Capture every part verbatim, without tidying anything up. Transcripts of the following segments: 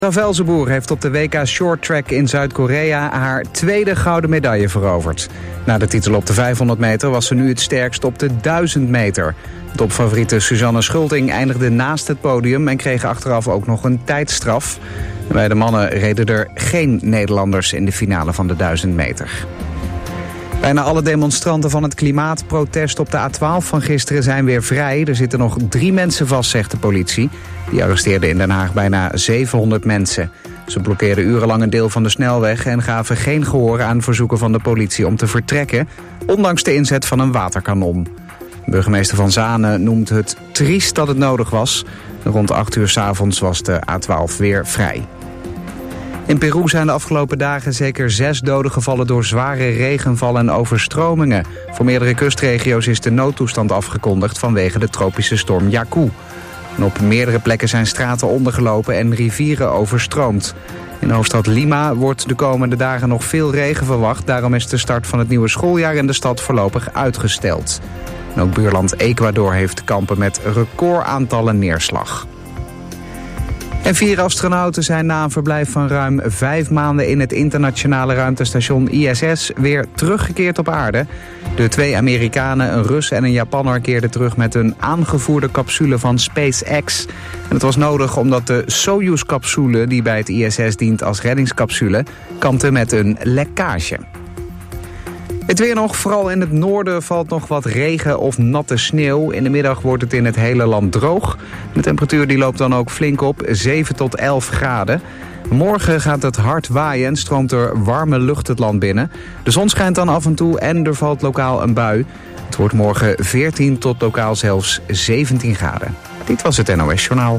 Velzenboer heeft op de W K Shorttrack in Zuid-Korea haar tweede gouden medaille veroverd. Na de titel op de vijfhonderd meter was ze nu het sterkst op de duizend meter. Topfavoriete Suzanne Schulting eindigde naast het podium en kreeg achteraf ook nog een tijdstraf. Bij de mannen reden er geen Nederlanders in de finale van de duizend meter. Bijna alle demonstranten van het klimaatprotest op de A twaalf van gisteren zijn weer vrij. Er zitten nog drie mensen vast, zegt de politie. Die arresteerden in Den Haag bijna zevenhonderd mensen. Ze blokkeerden urenlang een deel van de snelweg en gaven geen gehoor aan verzoeken van de politie om te vertrekken, ondanks de inzet van een waterkanon. Burgemeester Van Zanen noemt het triest dat het nodig was. Rond acht uur 's avonds was de A twaalf weer vrij. In Peru zijn de afgelopen dagen zeker zes doden gevallen door zware regenvallen en overstromingen. Voor meerdere kustregio's is de noodtoestand afgekondigd vanwege de tropische storm Yaku. En op meerdere plekken zijn straten ondergelopen en rivieren overstroomd. In de hoofdstad Lima wordt de komende dagen nog veel regen verwacht. Daarom is de start van het nieuwe schooljaar in de stad voorlopig uitgesteld. En ook buurland Ecuador heeft te kampen met recordaantallen neerslag. En vier astronauten zijn na een verblijf van ruim vijf maanden in het internationale ruimtestation I S S weer teruggekeerd op aarde. De twee Amerikanen, een Rus en een Japanner, keerden terug met een aangevoerde capsule van SpaceX. En het was nodig omdat de Soyuz-capsule, die bij het I S S dient als reddingscapsule, kampte met een lekkage. Het weer nog, vooral in het noorden valt nog wat regen of natte sneeuw. In de middag wordt het in het hele land droog. De temperatuur die loopt dan ook flink op, zeven tot elf graden. Morgen gaat het hard waaien en stroomt er warme lucht het land binnen. De zon schijnt dan af en toe en er valt lokaal een bui. Het wordt morgen veertien tot lokaal zelfs zeventien graden. Dit was het N O S Journaal.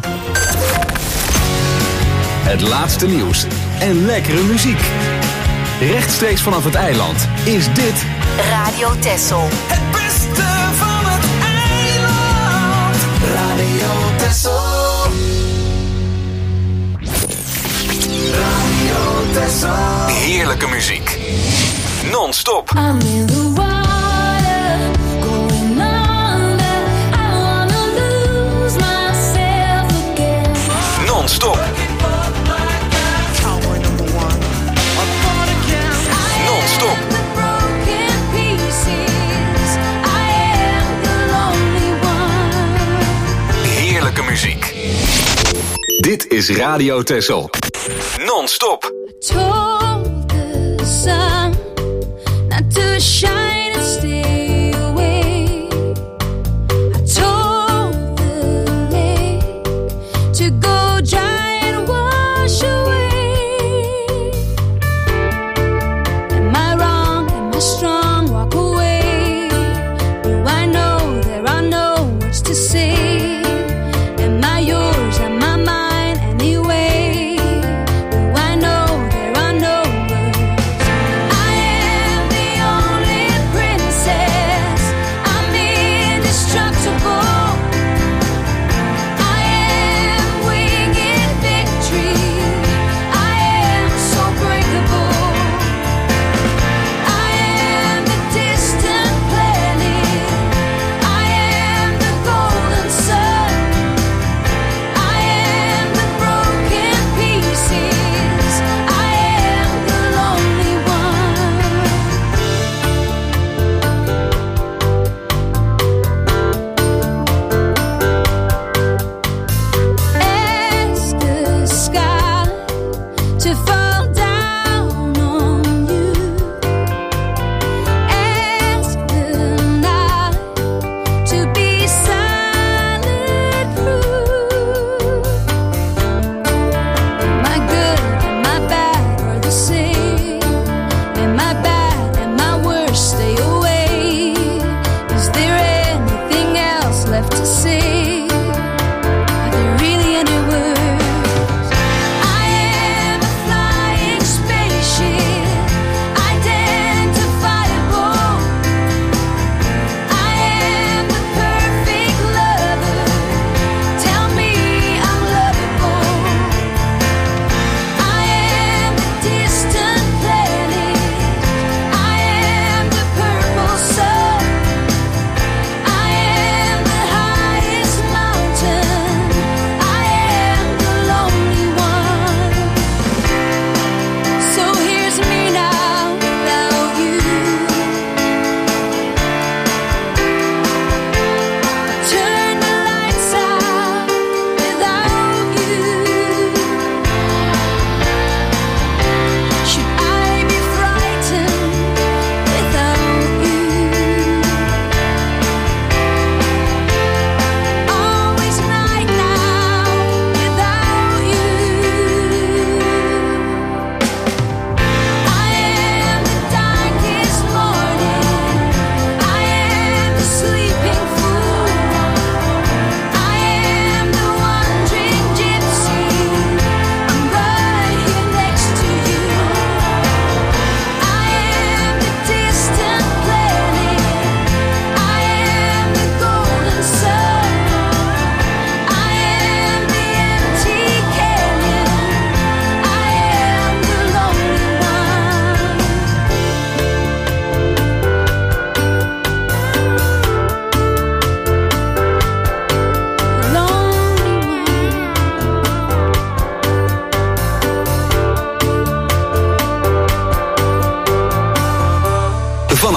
Het laatste nieuws en lekkere muziek. Rechtstreeks vanaf het eiland is dit Radio Texel. Het beste van het eiland. Radio Texel. Radio Texel. heerlijke muziek. Non-stop. I'm in the water, going under. I wanna lose myself again. Non-stop. Non-stop. Heerlijke muziek. Dit is Radio Texel. Non-stop. Told the sun not to shine and stay away. I told the lake to go dry and wash away. Am I wrong? Am I strong? Walk away. Do I know there are no words to say? Am I yours? Am I mine? Anyway, do I know there are no words? I am the only princess.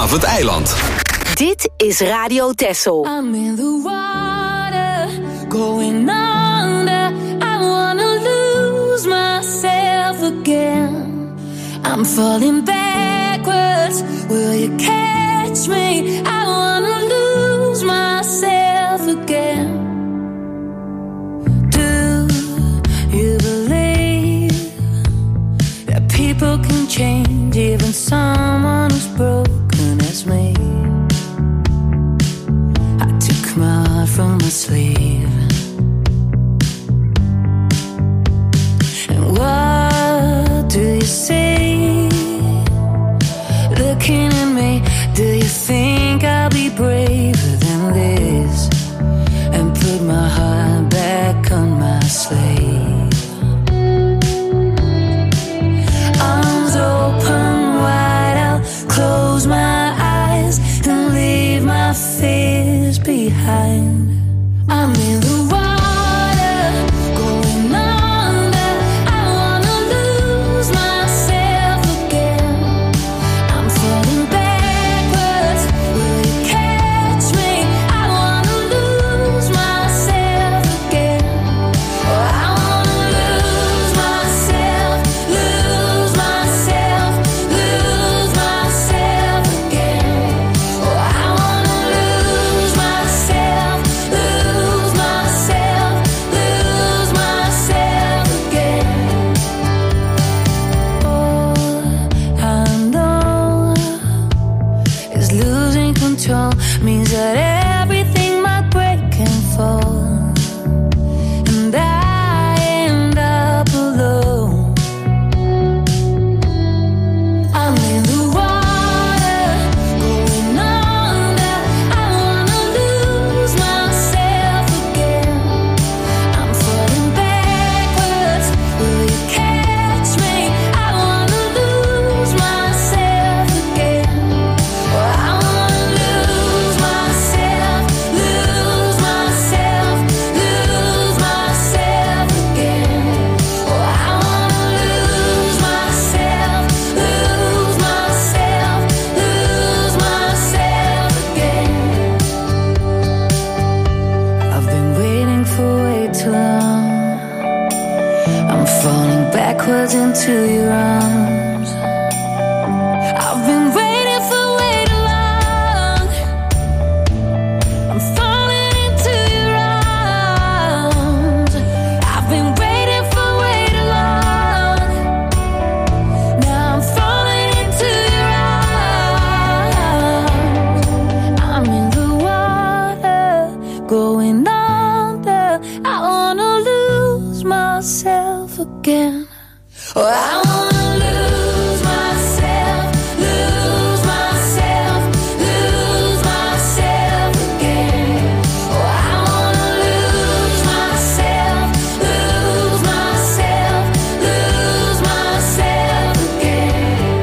vanaf het eiland. Dit is Radio Texel. I'm in the water, going under. I wanna lose myself again. I'm falling backwards. Will you catch me? I wanna lose myself again. Do you believe that people can change, even someone as broken as me? My heart from my sleeve. And what do you see? Looking at me, do you think I'll be braver than this? And put my heart back on my sleeve. Arms open wide, I'll close my eyes and leave my fears behind. I'm in the water, going under. I wanna lose myself again. I'm falling backwards. Will you catch me? I wanna lose myself again. Oh, I wanna lose myself, lose myself, lose myself again. Oh, I wanna lose myself, lose myself, lose myself again. All I know is losing control means that everything might break and fall, and I end up alone. I'm in the water, going under. I wanna lose myself again. I'm falling backwards. Will you catch me? I wanna lose myself again. Oh, I wanna lose myself, lose myself, lose myself again. Oh, I wanna lose myself, lose myself, lose myself again. I've been waiting for way too long. I'm falling backwards into your arms. I've been waiting for way too long. I'm falling into your arms. I've been waiting for way too long. Now I'm falling into your arms. I'm in the water, going under. I wanna lose myself again. Oh, I wanna lose myself, lose myself, lose myself again. Oh, I wanna lose myself, lose myself, lose myself again.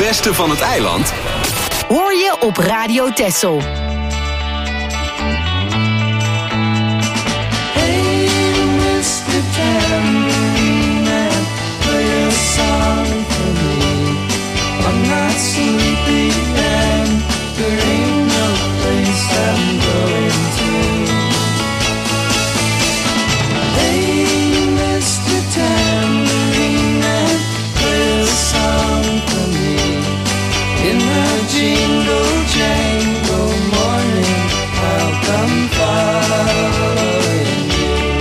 beste van het eiland Hoor je op Radio Texel. I'm not sleepy and there ain't no place I'm going to. Hey, Mister Tambourine Man, play a song for me. In the jingle jangle morning, I'll come following you.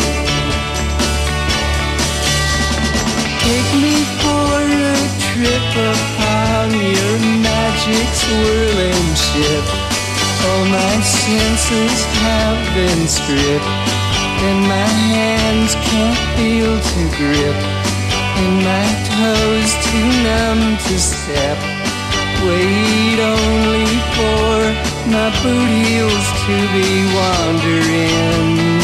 Take me for a trip upon your magic swirling ship. All my senses have been stripped, and my hands can't feel to grip, and my toes too numb to step. Wait only for my boot heels to be wandering.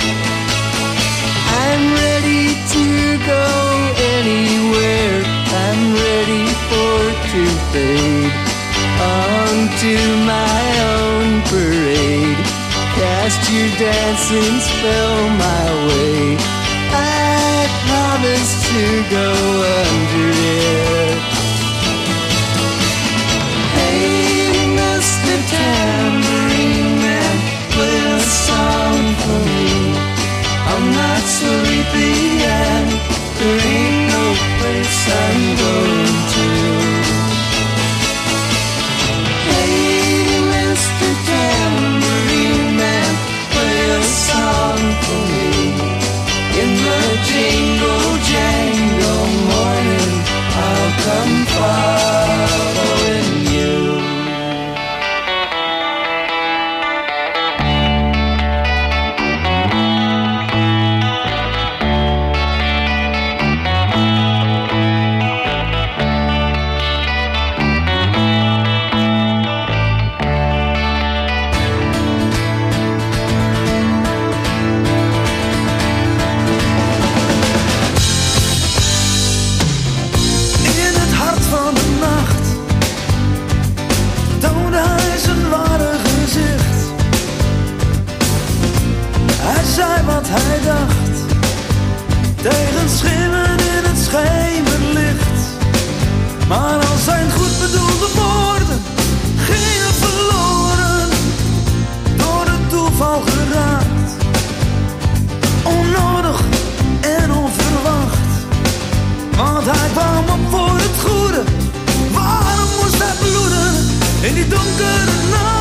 I'm ready to go anywhere. I'm ready for to fade onto my own parade. Cast your dancing spell my way. I promise to go under it. Hey, Mister Tambourine Man, play a song for me. I'm not sleepy and there ain't no place I'm going to. Hey, Mister Tambourine Man, play a song for me. In the jingle jangle morning, I'll come following you. Hij dacht, tegen schimmen in het schemerlicht. Maar al zijn goed bedoelde woorden gingen verloren, door het toeval geraakt. Onnodig en onverwacht, want hij kwam op voor het goede. Waarom moest hij bloeden in die donkere nacht?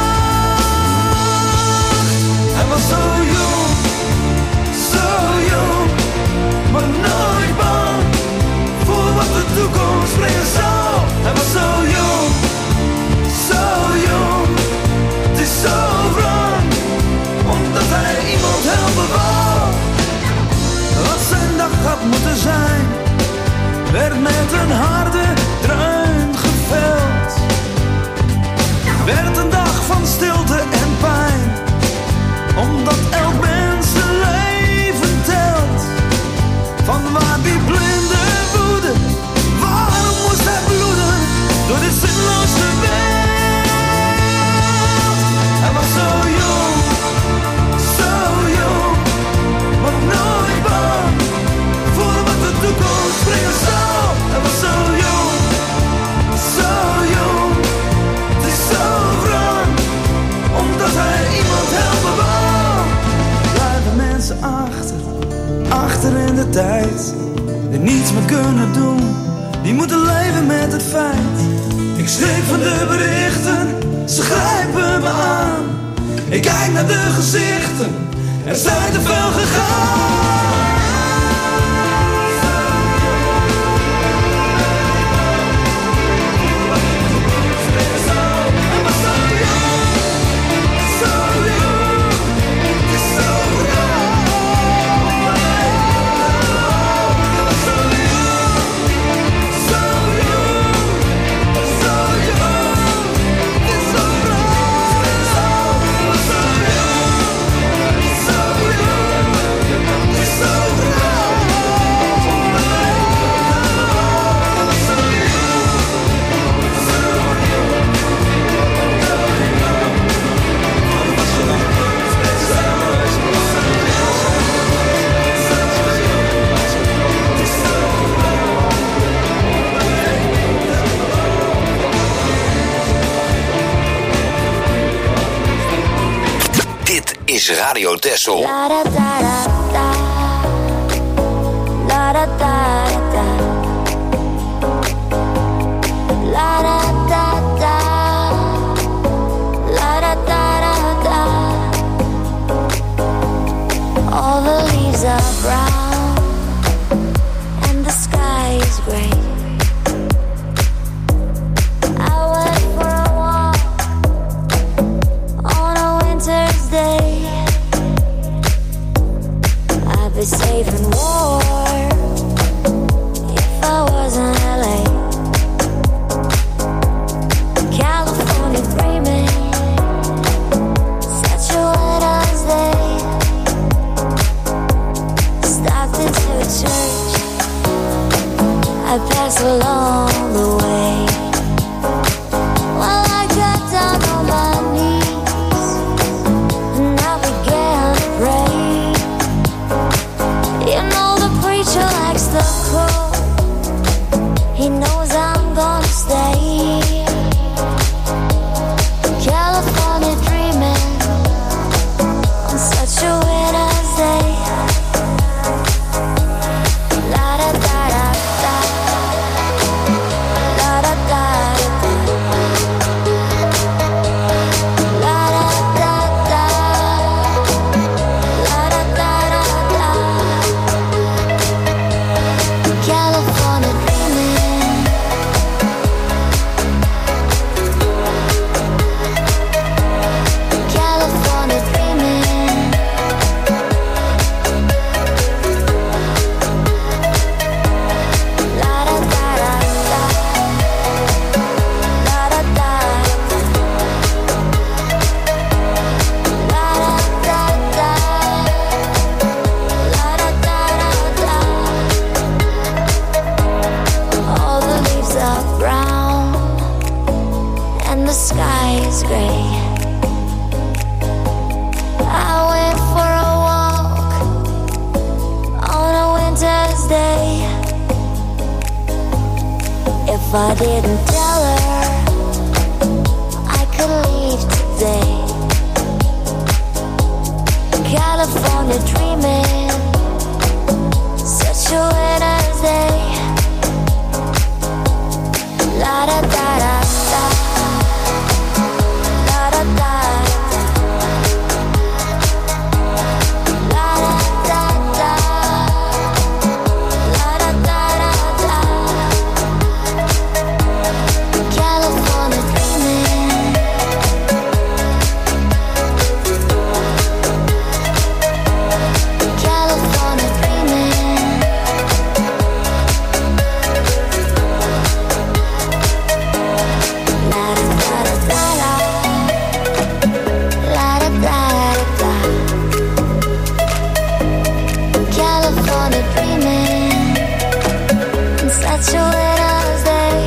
Hij was zo jong, zo jong, maar nooit bang voor wat de toekomst brengen zou. Hij was zo jong, zo jong, het is zo wrang, omdat hij iemand helpen wou. Wat zijn dag had moeten zijn, werd met een harde dreun geveld. Werd een dag van stilte en pijn, omdat elk mens zijn leven telt. Van waar die blinde woede, waarom moest hij bloeden door dit zinloze wereld? Hij was zo jong, zo jong, maar nooit bang voor wat de toekomst brengen zou. Hij was zo jong, zo jong, het is zo wrang, omdat hij iemand helpen wou. Blijven mensen achter, achter in de tijd, die niets meer kunnen doen, die moeten leven met het feit. Ik schrik van de berichten, ze grijpen me aan. Ik kijk naar de gezichten, er zijn te veel gegaan. So is Radio Texel. La da da da da. La da da da. La da da da. La da da da da. All the leaves are brown and the sky is gray. Day. I'd be safe and warm if I was in L A. California dreaming, such a winter's day. Stopped into a church, I passed along the way. Well, I got down on my knees. The cold, he knows I'm gonna stay. California dreaming on such a winter's day. La da da da da. La da da da. La da da da. La da da da da. California dreaming. California dreaming. La da da da da. La da da da. La da da da. La da da da. All the leaves are brown and the sky is gray. I went for a walk on a winter's day. If I didn't tell her I could leave today. California dreaming, such a winter's day. La da da da da. La da da da. La da da da. La da da da da. California dreaming. California dreaming. La da da da da. La da da da. California dreaming in such a winter's day.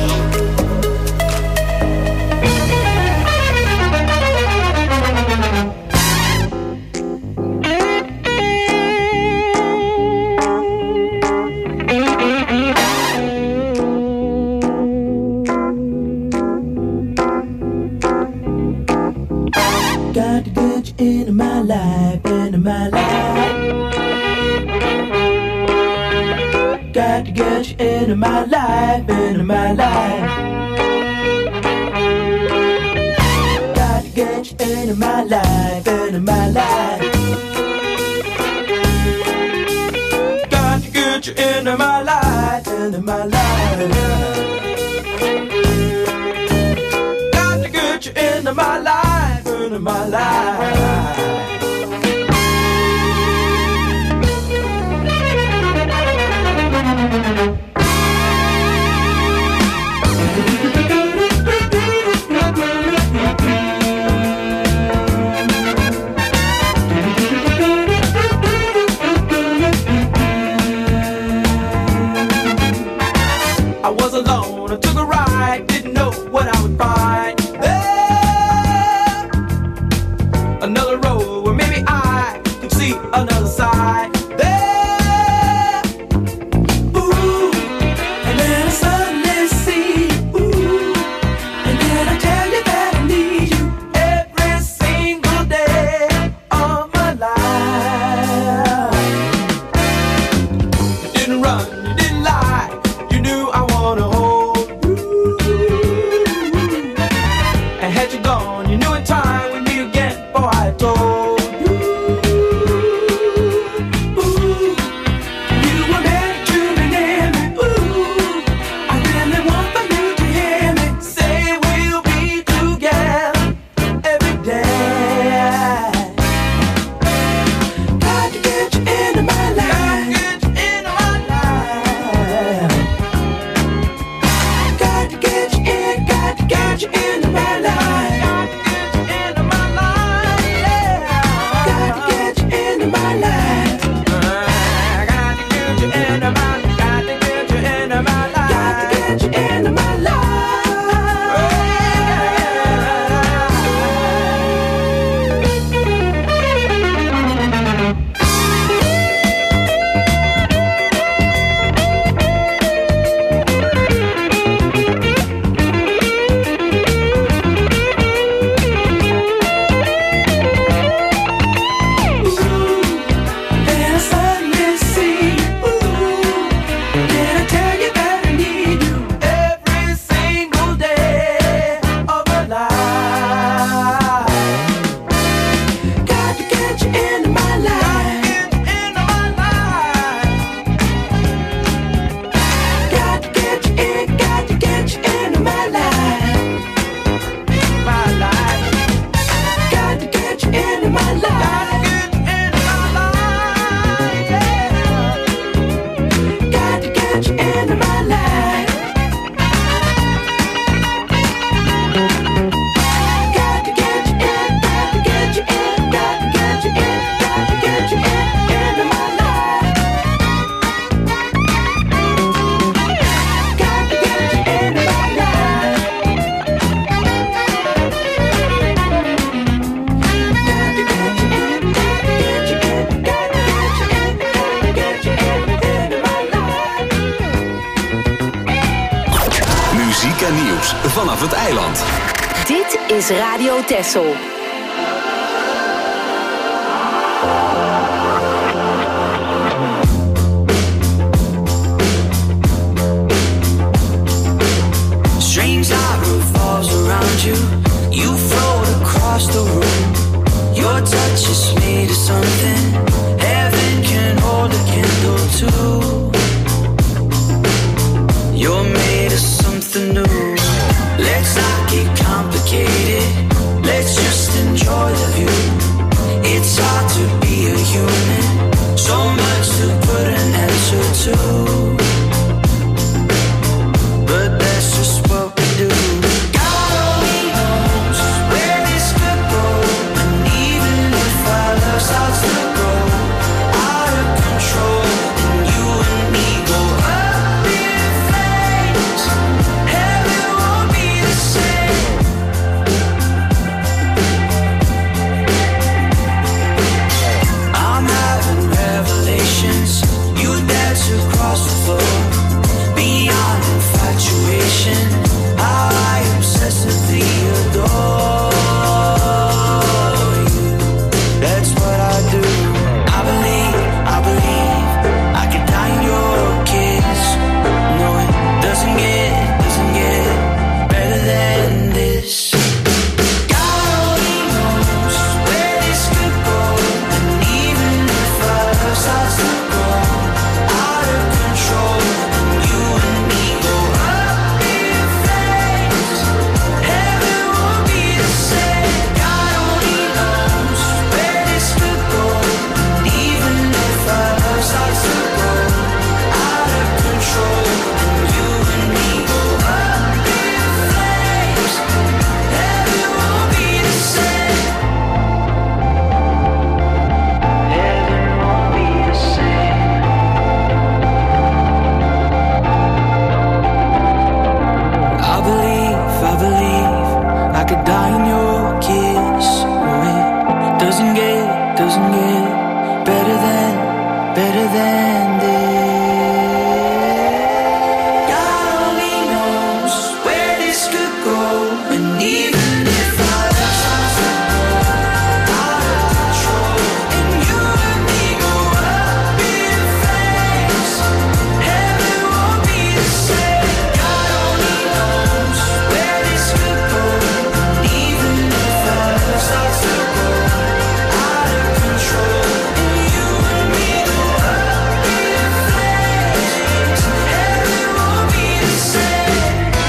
Got to get you into my life, into my life. Got to get you into my life, into my life. Got to get you into my life, into my life. Got to get you into my life, into my life. Got to get you into my life, into my life. I was alone, I took a ride, didn't know what I would find. There, vanaf het eiland. Dit is Radio Texel. Strange light revolves around you. You float across the room. Your touch is made of something heaven can hold a candle to. You're made of something new. Let's not get complicated. Let's just enjoy the view. It's hard to be a human. So much to put an answer to. But that's just what we do. God only knows where this could go. And even if our love starts to grow out of control, and you and me go up in flames, heaven won't be the same. I'm having revelations. You dance across the floor. Beyond infatuation, how I obsessively adore you. That's what I do. I believe, I believe I could die in your kiss. No, it doesn't get, doesn't get better than this. God only knows where this could go. And even if our love starts to grow out of control, and you and me go up in flames, heaven won't be the same. God only knows where this could go. And even if our love starts to grow out of control, and you and me go up in flames, heaven won't be the same. Heaven won't be the same. I believe, I believe I could die in your kiss. Oh, it doesn't get, doesn't get better than, better than this. God only knows where this could go. And even if our love starts to grow out of control, and you and me go up in flames, heaven won't be the same. God only knows where this could go. And even if our love starts to grow out of control, and you and me go up in flames, heaven won't be the same.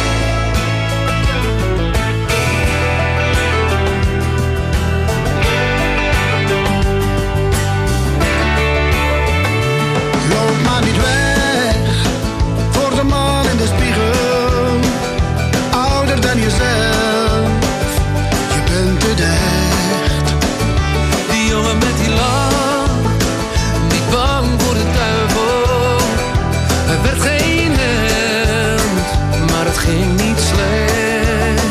Loop maar niet weg voor de man in de spiegel. Ouder dan jezelf, je bent het echt. Die jongen met die lach, niet bang voor de duivel. Hij werd geen held, maar het ging niet slecht.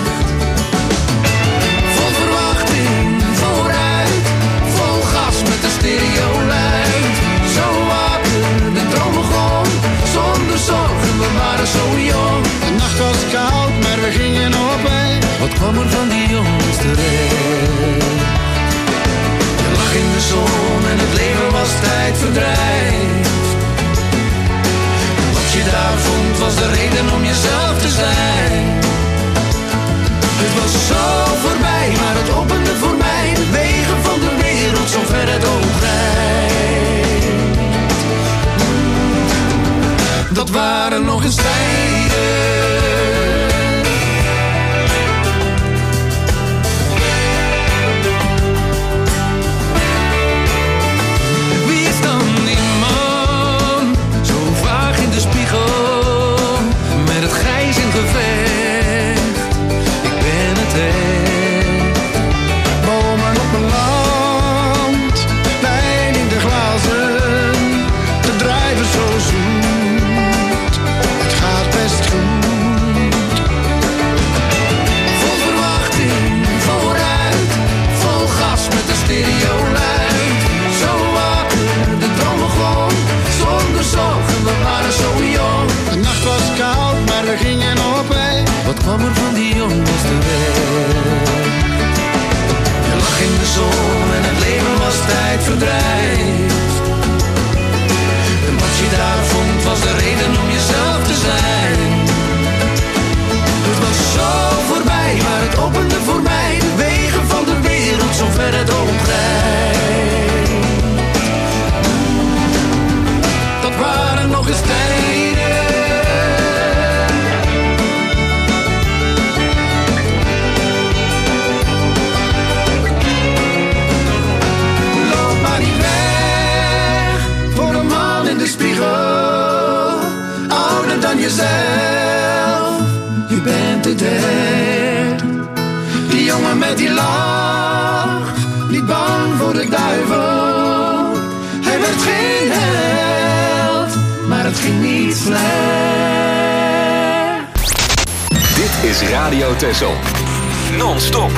Vol verwachting, vooruit, vol gas met de stereo luid. Zo wakker, de droom begon, zonder zorgen, we waren zo jong. De nacht was koud, maar we gingen op weg. Wat kwam er van die jongens terecht? Je lag in de zon en het leven was tijdverdrijf. Wat je daar vond was de reden om jezelf te zijn. Het was zo voorbij, maar het opende voor mij de wegen van de wereld, zo ver het oog reikt. Dat waren nog eens tijden. Wie is dan die man, zo vaag in de spiegel, met het grijs in gevecht? Ik ben het echt. Bomen op mijn land, wijn in de glazen, te drijven zo zoet. Het gaat jezelf, je bent het echt. Die jongen met die lach, niet bang voor de duivel. Hij werd geen held, maar het ging niet slecht. Dit is Radio Texel. Non-stop.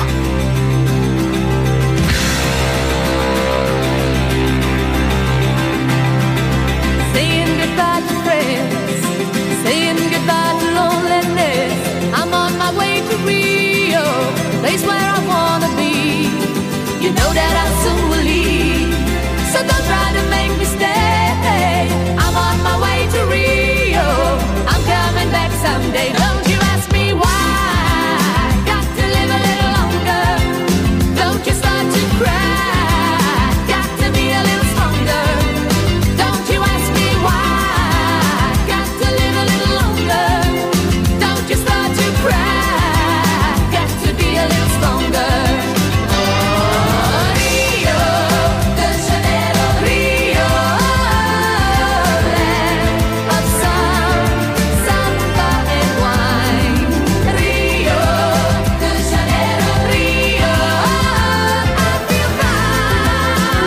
Saying goodbye to friends, saying goodbye to loneliness. I'm on my way to Rio, place where I wanna be. You know that I soon will leave, so don't try to make me stay. I'm on my way to Rio, I'm coming back someday. Don't you ask me why, got to live a little longer. Don't you start to cry, got to be a little stronger. Don't you ask me why, got to live a little longer. Don't you start to cry, got to be a little stronger. Oh, Rio de Janeiro, Rio, land of sun, samba and wine. Rio de Janeiro, Rio, I feel fine.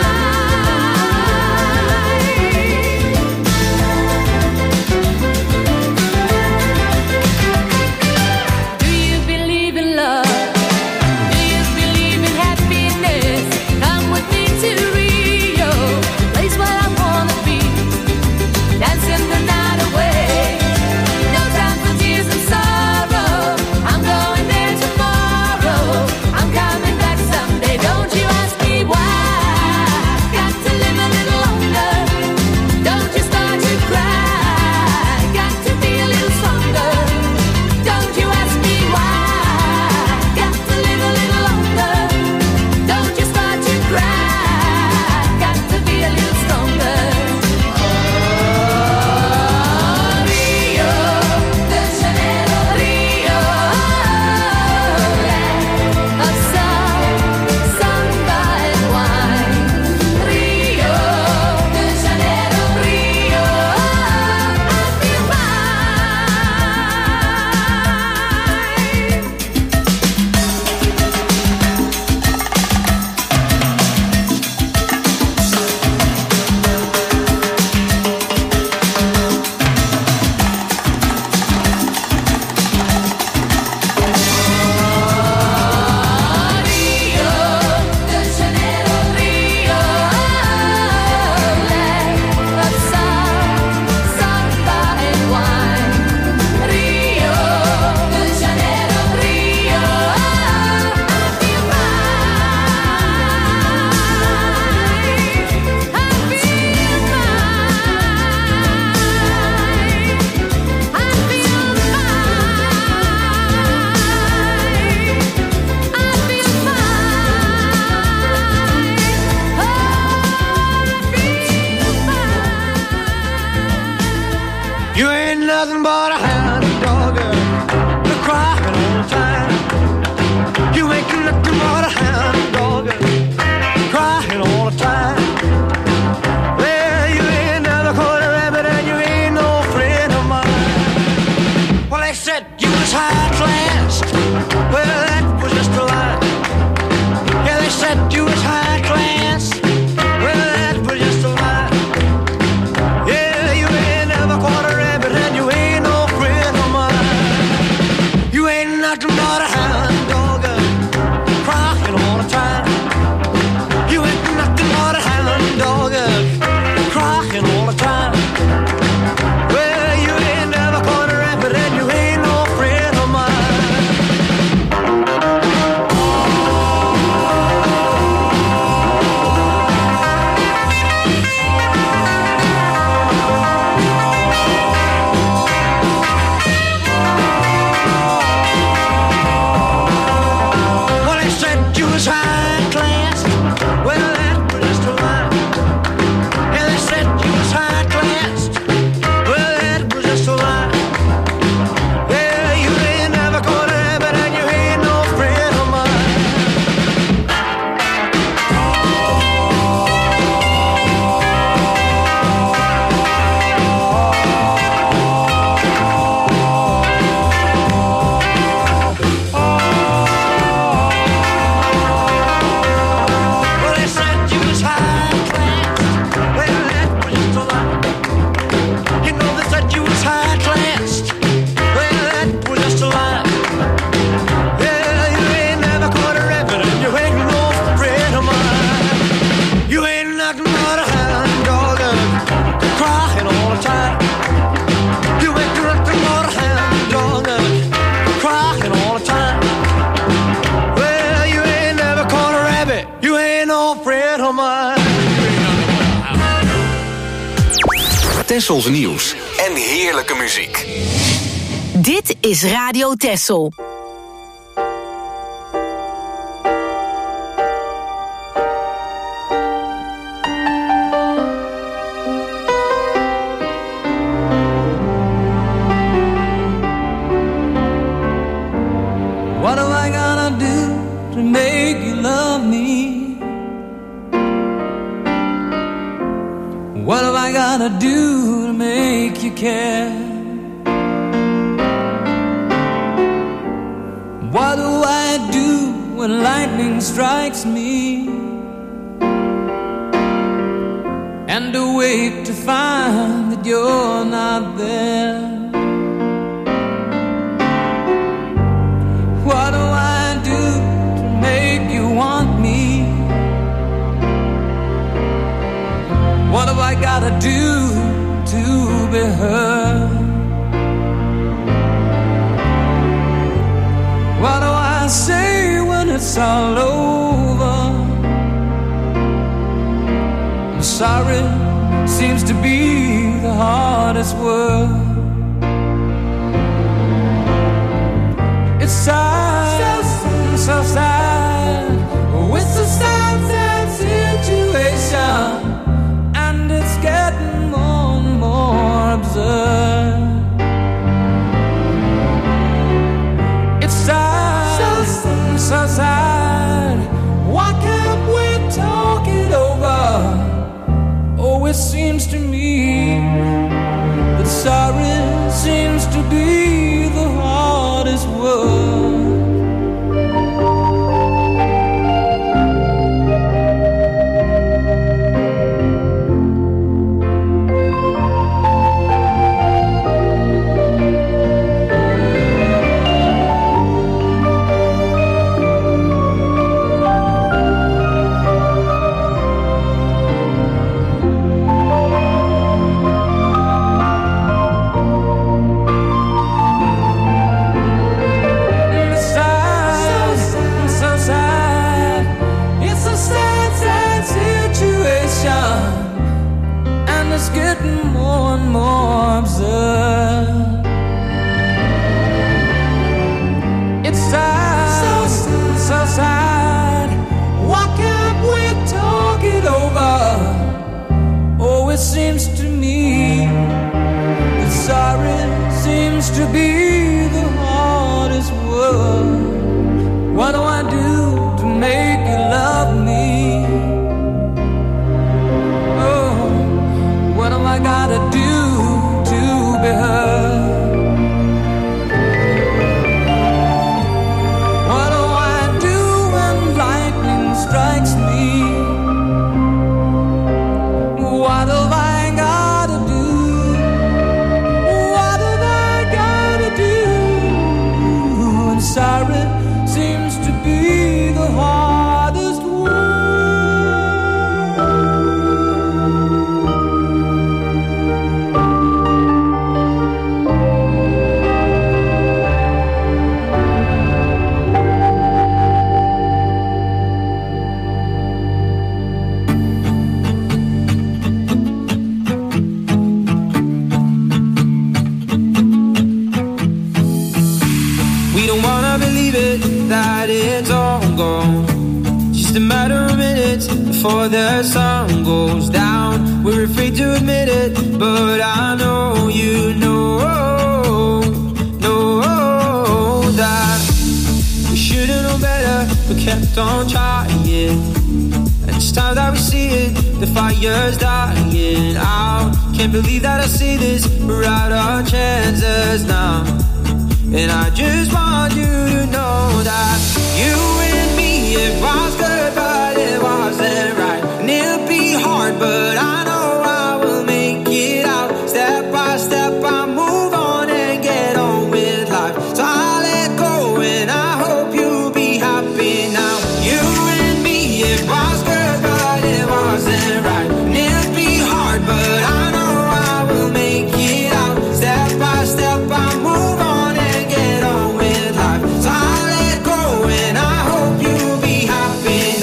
Do you believe in love? Do you believe in happiness? Come with me to Rio, place where I wanna be. Dancing the night away. No time for tears and sorrow. I'm going there tomorrow. I'm coming back someday. Don't you ask me why. Got to live a little longer. Don't you start to cry. Got to be a little stronger. Don't you ask me why. Got to live a little longer. Don't you start to cry. Got to be a little stronger. Oh, Rio de Janeiro, Rio, land of sun, samba and wine. Rio de Janeiro, Rio, I feel Rio de Janeiro, Rio, land of sun, samba and wine. Rio de Janeiro, Rio, I feel fine. I feel fine. I feel You ain't nothing but a hound dog, you're crying all the time. You ain't nothing but a hound dog, crying all the time. Well, you ain't never caught a rabbit and you ain't no friend of mine. Well, they said you was high class. Well, that was just a lie. Yeah, they said you was high class. Well, that was just a lie. Yeah, you ain't never caught a rabbit and you ain't no friend Tessels nieuws en heerlijke muziek. Dit is Radio Tessel. What am I gonna do to make you love me? What am I gonna do to make you care? What do I do when lightning strikes me? And awake to find that you're not there. What do I do to make you want me? What have I gotta do to be heard? What do I say when it's all over? I'm sorry seems to be the hardest word. It's sad, so, so sad. Oh, it's a sad, sad situation, and it's getting more and more absurd. It's sad, so, so sad. Why can't we talk it over? Oh, it seems to me that sorry seems to be the hardest word. It's getting more and more absurd. It's sad, so, so sad. Why can't we talk it over? Oh, it seems to me that sorry seems to be the hardest word. What do I do to make you love me? What am I gotta do to be heard? What do I do when lightning strikes me? What have I gotta do? What have I gotta do? And sorry seems to be the hardest word. That it's all gone. Just a matter of minutes before the sun goes down. We're afraid to admit it, but I know you know, know that we should've known better, but kept on trying. And it's time that we see it, the fire's dying out. Can't believe that I see this, we're out our chances now. And I just want you to know that you and me, it was good, but it wasn't right. And it'll be hard, but I know I will make it out. Step by step, I move on and get on with life. So I'll let go, and I hope you'll be happy now. You and me, it was good, but it wasn't right. And it'll be hard, but I know I will make it out. Step by step, I move on. So I let go and I hope you'll be happy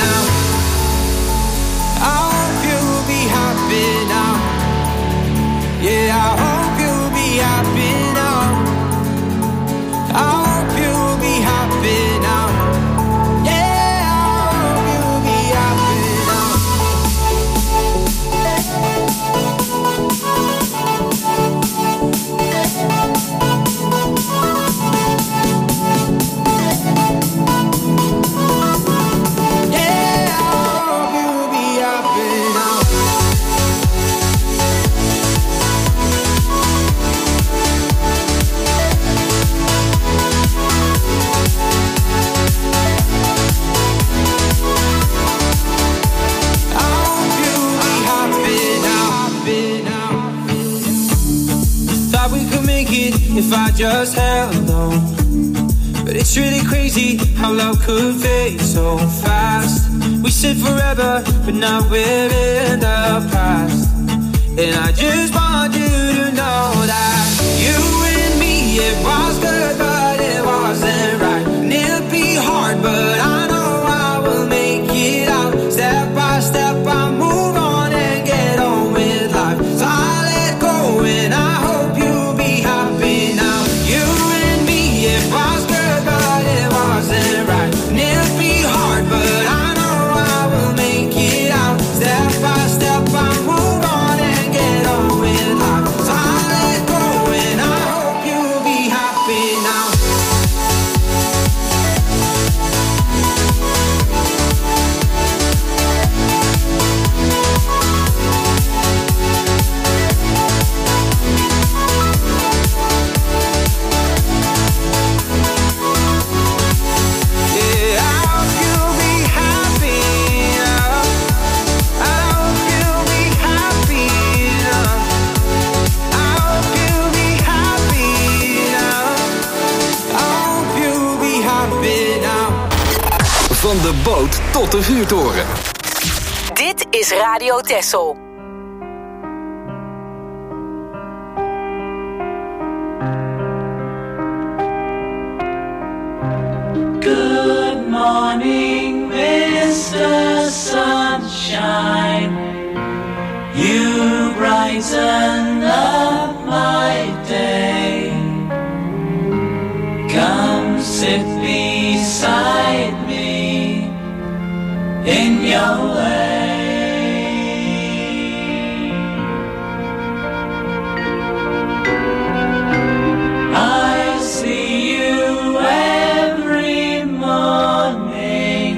if I just held on. But it's really crazy how love could fade so fast. We said forever, but now we're in the past. And I just want you to know that you and me, it was good, but it wasn't right. And it'll be hard, but I know I will make it out. Step by step, I move on and get on with life. So I let go and I hope you'll be happy now. You and me, it was good, but it wasn't right. And it'll be hard, but I know I will make it out. Step by step, I move on and get on with life. So I let go and I hope you'll be happy now. Yeah, I hope you'll be happy now. I hope you'll be happy now. I hope you'll be happy now. I hope you'll be happy now. Van de boot tot de vuurtoren. Dit is Radio Texel. Good morning, Mister Sunshine. You brighten up my day. Come sit beside me in your way. I see you every morning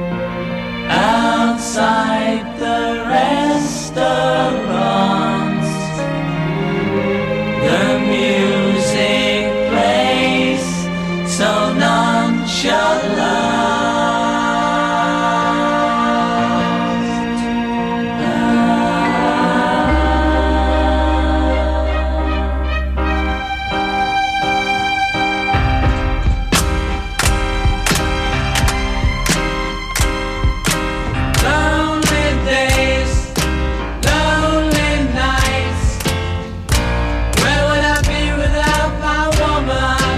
outside the restaurants. The music plays so nonchalant. Lonely days, lonely nights. Where would I be without my woman?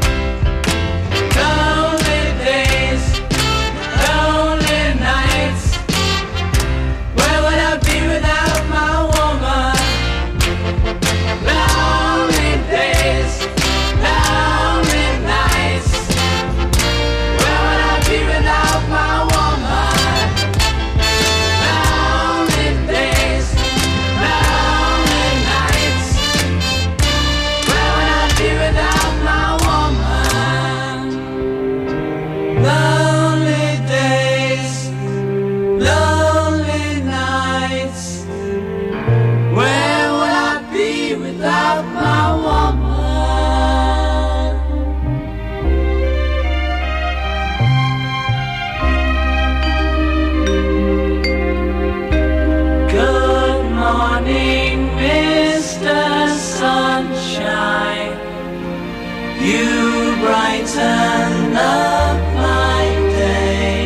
Lonely days, lonely nights. Where would I be without my woman? Lonely days, lonely nights. Where would I be without my woman? Lonely days, lonely nights. Where would I be without my woman? Lonely days, lonely nights. Where would I be without my woman? Good morning, Mister Sunshine. You brighten up my day.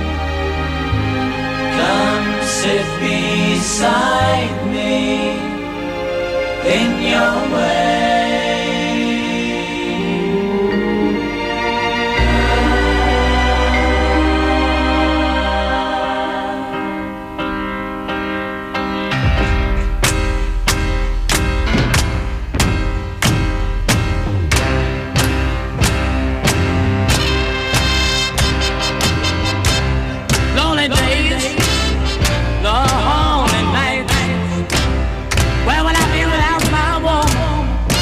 Come sit beside me in your way. Lonely days, lonely nights. Where would I be without my woman?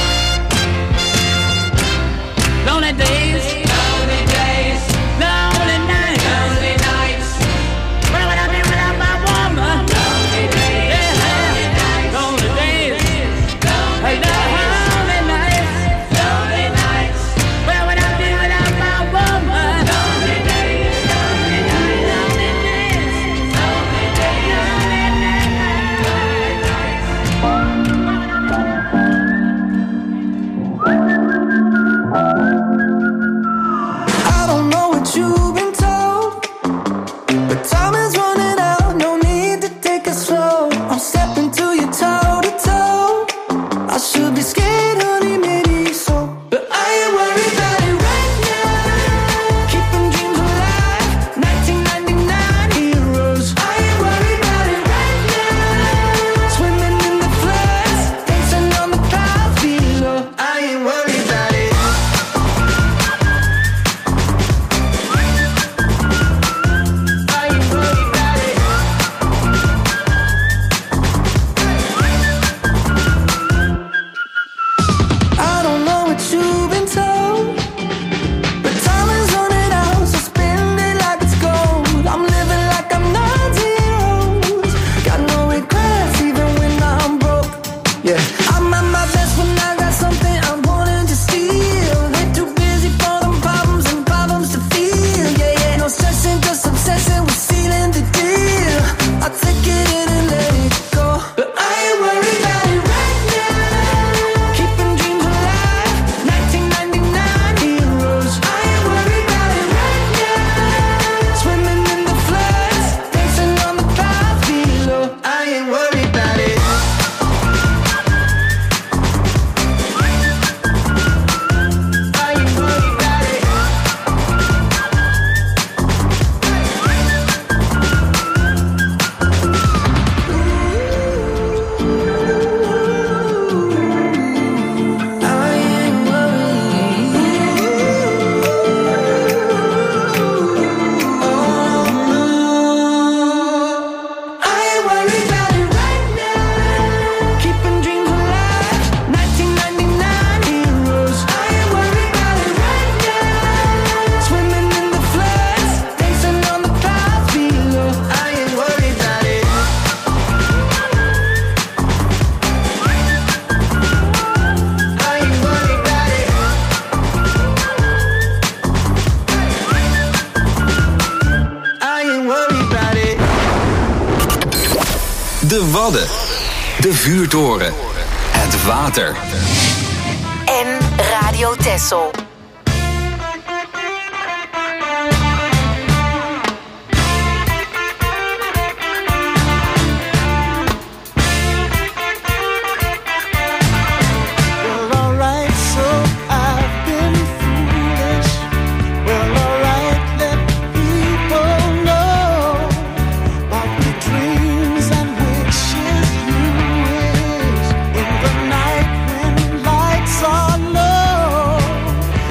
yeah. I'm at my best when I got something I'm wanting to steal. Ain't too busy for them problems and problems to feel, yeah, yeah. No stressing, just obsessing with sealing the deal. I take it in and let it go, but I ain't worried about it right now. Keeping dreams alive, nineteen ninety-nine heroes. I ain't worried about it right now. Swimming in the floods, dancing on the clouds below. I ain't worried about it. De Wadden. De vuurtoren. Het water. En Radio Texel. Lights are low.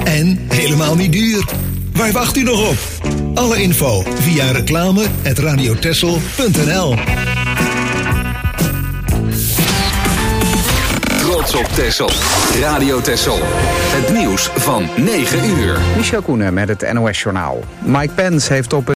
En helemaal niet duur. Waar wacht u nog op? Alle info via reclame at radiotessel punt n l. Trots op Texel. Radio Texel. Het nieuws van negen uur. Michel Koenen met het N O S-journaal. Mike Pence heeft op